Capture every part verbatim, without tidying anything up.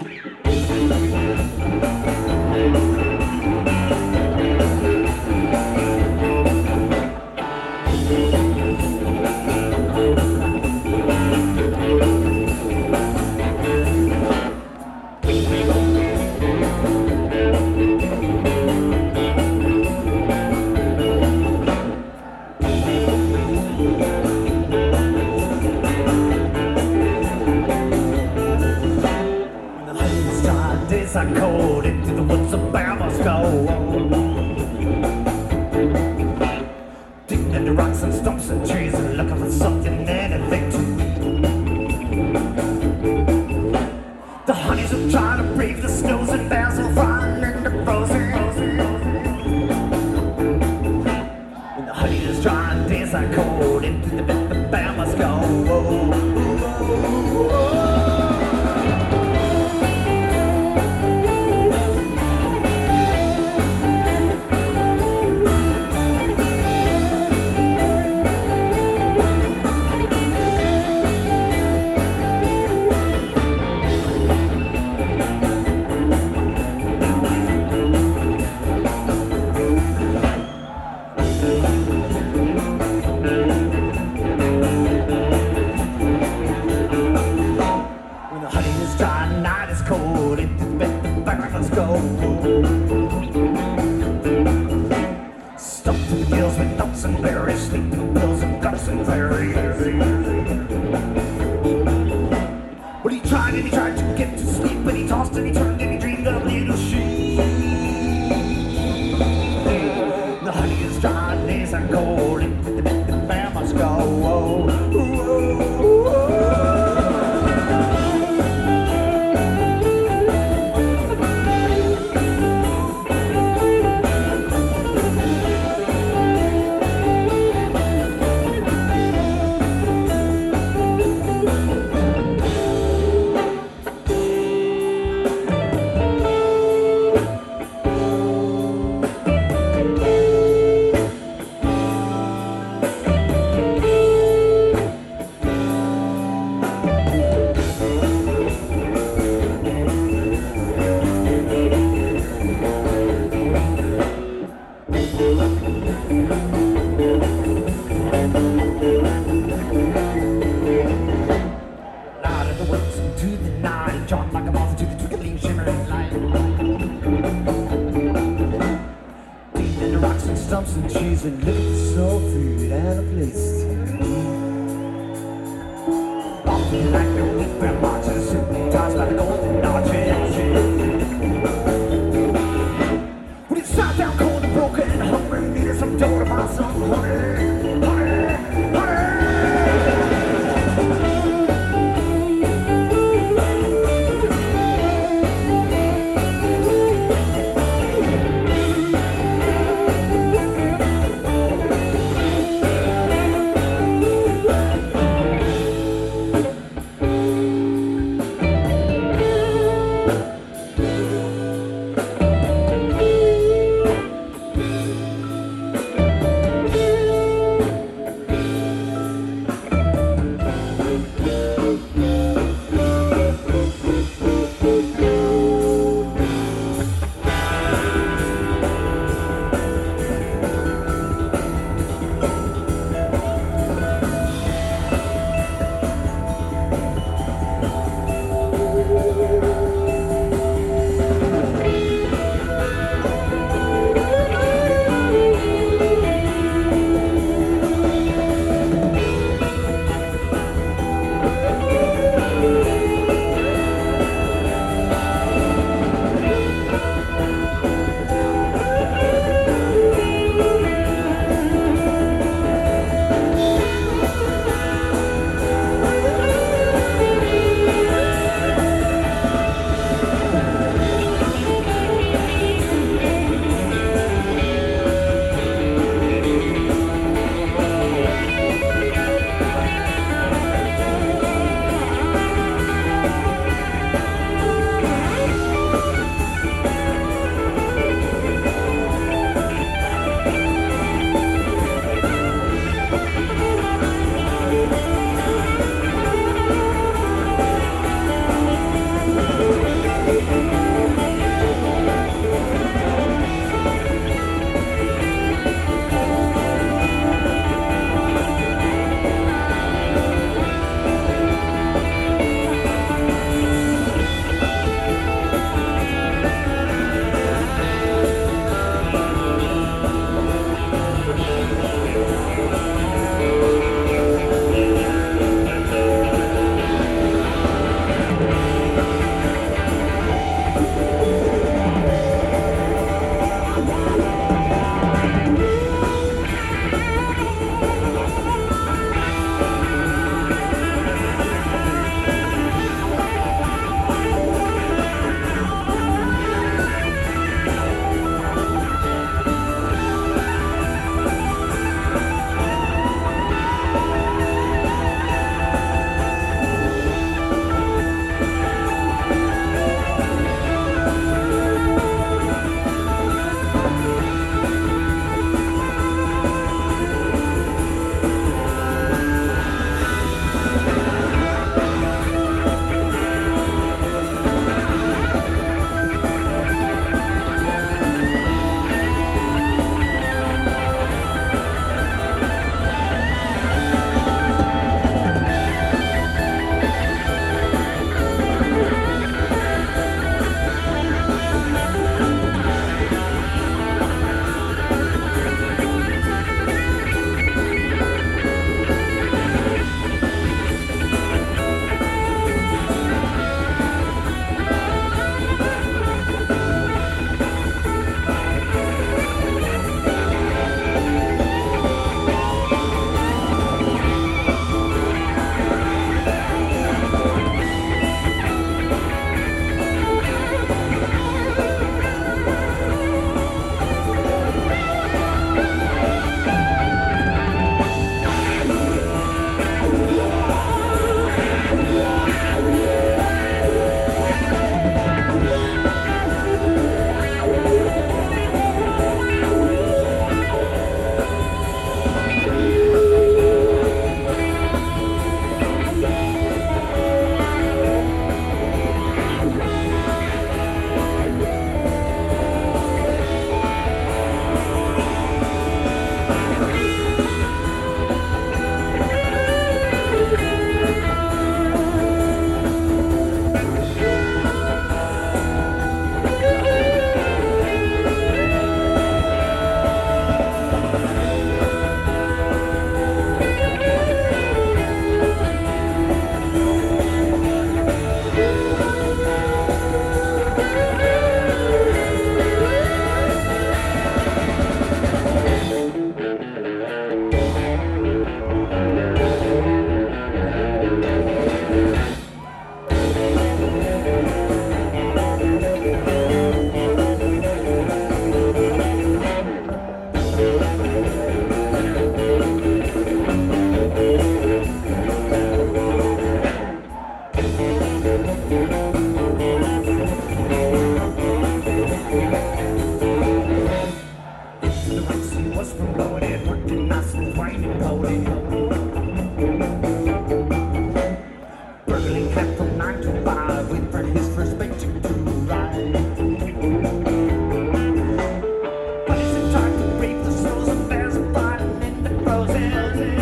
I called into the woods of Bamosco. Digging into rocks and stumps and trees and looking for something, anything to eat. The honeys are trying to brave the snows and bears are flying in the frozen. When the honey is trying to dance, I called into the bed of Bamosco. Stuffed to the gills with nuts and berries, sleeping pills and guts and fairies. Well, he tried and he tried to get to sleep, but he tossed and he turned and he dreamed of little sheep. The honey is dry and days are cold, and the bed the bear must go. Whoa, whoa, whoa. Stumps and cheese and look at the soul food and a place to eat. Walking like the wheat bread marches, hypnotized by the golden arches. When it's shot down cold and broken and hungry, needed some dough to buy some honey, honey, honey. kept from nine to five, waiting for his first paycheck to arrive. But he's in time to brave the souls of bears and fighting in the frozen.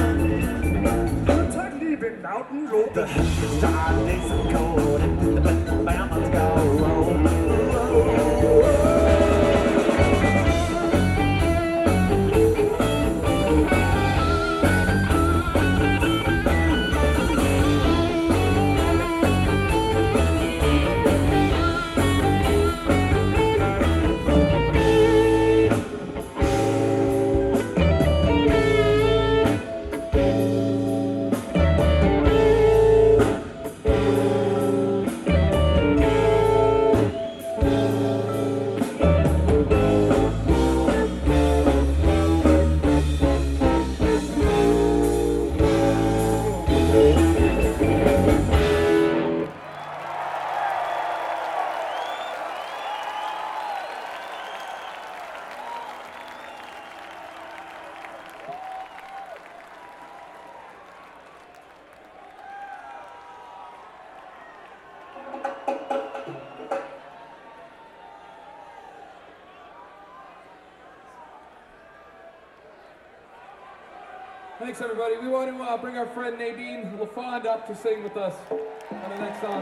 Good time leaving out and low. The star days are cold and the Bama's go roll. Thanks, everybody. We want to uh, bring our friend Nadine LaFond up to sing with us on the next song.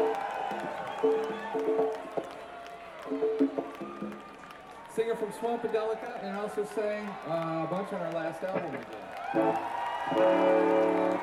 Singer from Swampadelica, and also sang uh, a bunch on our last album we did.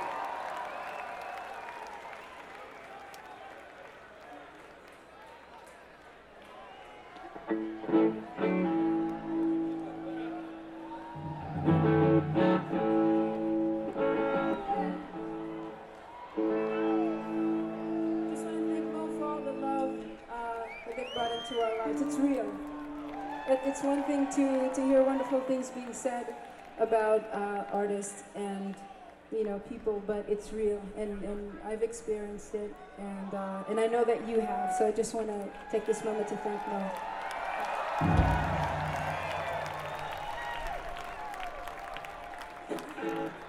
To our lives. It's real. It, it's one thing to, to hear wonderful things being said about uh, artists and you know people, but it's real, and, and I've experienced it, and uh, and I know that you have. So I just want to take this moment to thank Mo.